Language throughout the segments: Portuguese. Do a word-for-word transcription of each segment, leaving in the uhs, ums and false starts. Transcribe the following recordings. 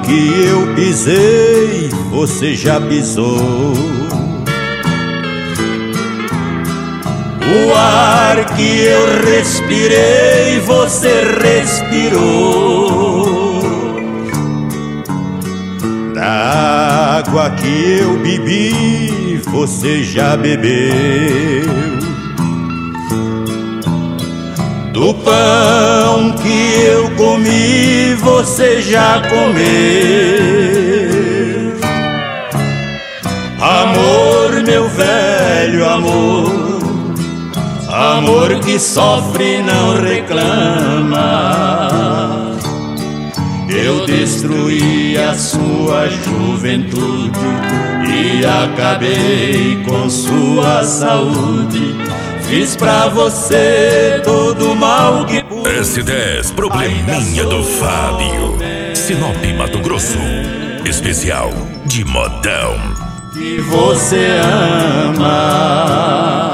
que eu pisei, você já pisou. O ar que eu respirei, você respirou. Da água que eu bebi, você já bebeu. Do pão que eu comi, você já comeu. Amor, meu velho amor, amor que sofre e não reclama. Eu destruí a sua juventude e acabei com sua saúde. Fiz pra você todo o mal que pude. S dez, probleminha do Fábio. Sinop, Mato Grosso. Especial de modão. Que você ama.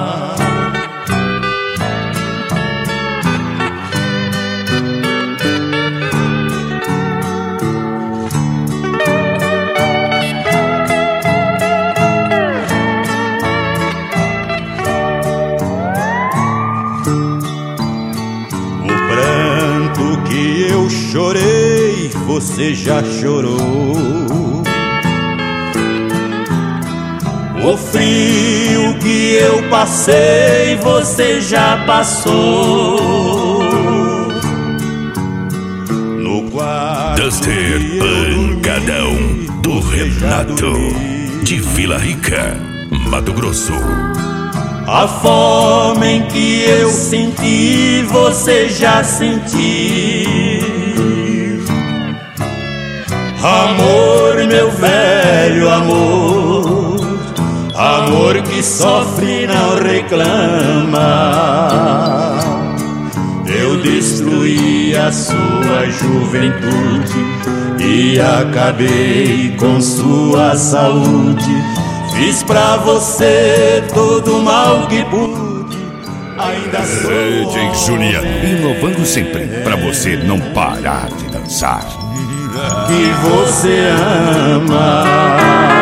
Chorei, você já chorou. O frio que eu passei, você já passou. No quarto Duster Pancadão do Renato, de Vila Rica, Mato Grosso. A fome em que eu senti, você já sentiu. Amor, meu velho amor, amor que sofre e não reclama. Eu destruí a sua juventude e acabei com sua saúde. Fiz pra você todo o mal que pude. Ainda sou D J Juliano, inovando sempre pra você não parar de dançar. Que você ama.